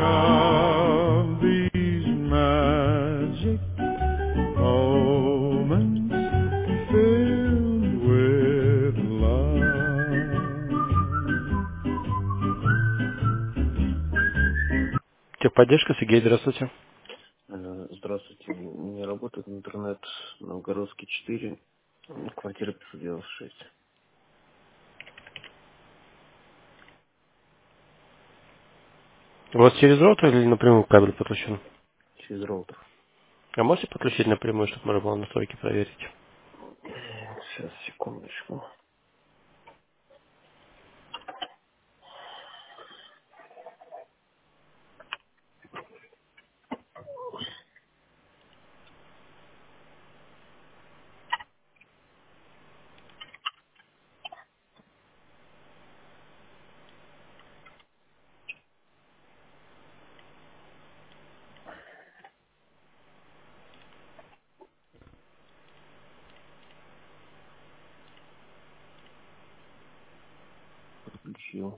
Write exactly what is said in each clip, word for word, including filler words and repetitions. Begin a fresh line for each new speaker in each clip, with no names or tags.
of these magic moments filled with love.
Техподдержка, Сергей, здравствуйте.
Э, Здравствуйте. Не работает интернет Новгородский четыре, квартира пятьсот девяносто шесть.
У вас через роутер или напрямую кабель подключен?
Через роутер.
А можете подключить напрямую, чтобы можно было настройки проверить?
Сейчас, секундочку. Подключил.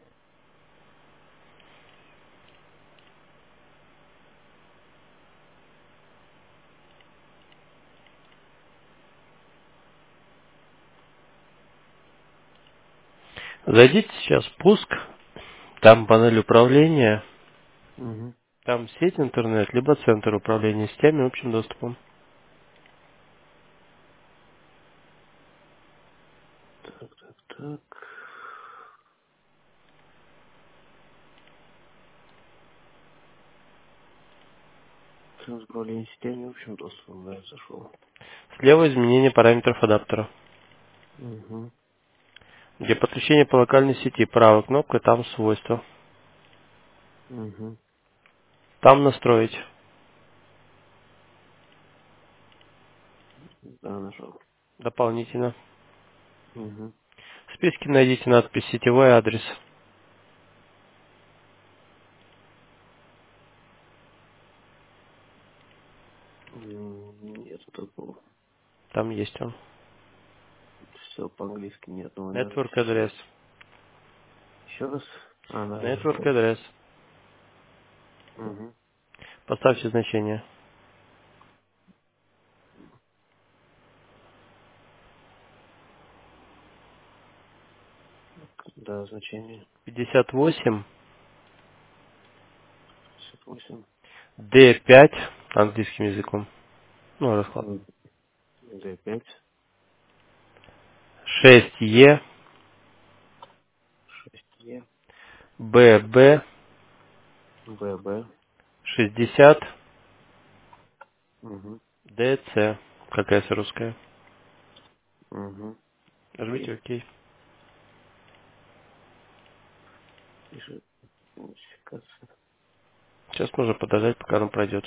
Зайдите сейчас в пуск, там панель управления,
Угу.
там сеть интернет, либо центр управления сетями общим доступом.
Так, так, так. Центр управления сетями общим доступом, да, я зашел.
Слева изменение параметров адаптера.
Угу.
Где подключение по локальной сети, правая кнопка, там свойства.
Угу.
Там настроить.
Да, нажал.
Дополнительно.
Угу.
В списке найдите надпись «Сетевой адрес».
Нет такого.
Там есть он.
Все по-английски, ни одной
Network
надписи. Сейчас.
адрес.
Еще раз. А, да,
Network
нашел.
адрес.
Угу.
Поставьте значение.
Да, значение.
пятьдесят восемь
пятьдесят восемь.
ди пять английским языком. Ну, расклад.
Д пять.
шесть е
шесть Е.
бэ бэ
Б Б.
шестьдесят
Угу.
дэ цэ. Какая русская?
Угу.
Нажмите
Окей.
ОК.
Пишет модификация.
Сейчас нужно подождать, пока он пройдет.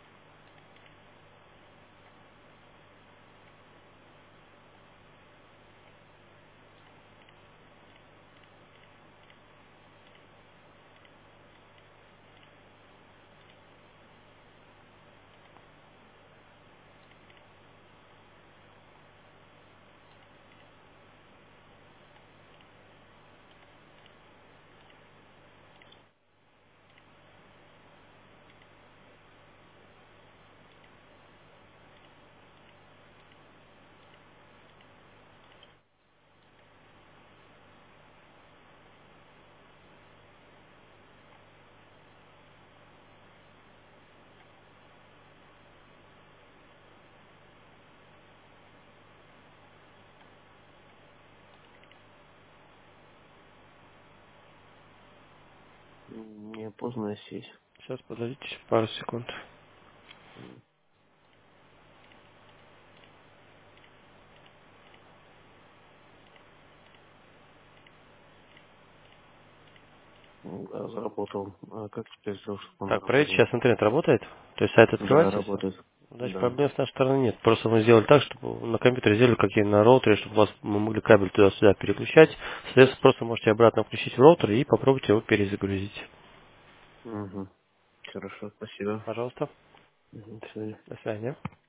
Неопознанная сеть.
Сейчас подождите пару секунд.
Да, заработал. А как теперь сделать, чтобы он
Так, проверьте,
работал?
сейчас интернет работает. То есть сайт
Да,
открывается все.
работает.
Значит,
Да.
проблем с нашей стороны нет. Просто мы сделали так, чтобы на компьютере сделали, как и на роутере, чтобы у вас мы могли кабель туда-сюда переключать. Соответственно, просто можете обратно включить в роутер и попробуйте его перезагрузить.
Угу. Хорошо, спасибо.
Пожалуйста.
Мгм, до свидания.
До свидания.